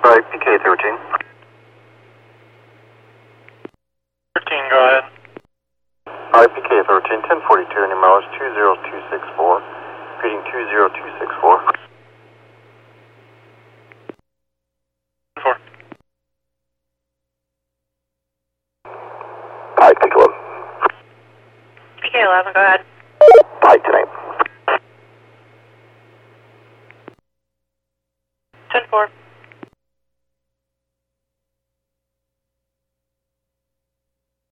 Right, PK-13. 13, go ahead. Alright, PK-13, 1042, any mileage 20264. Repeating 20264. 4. Alright, take 11. PK11, go ahead. Alright, 10-8. 10-4.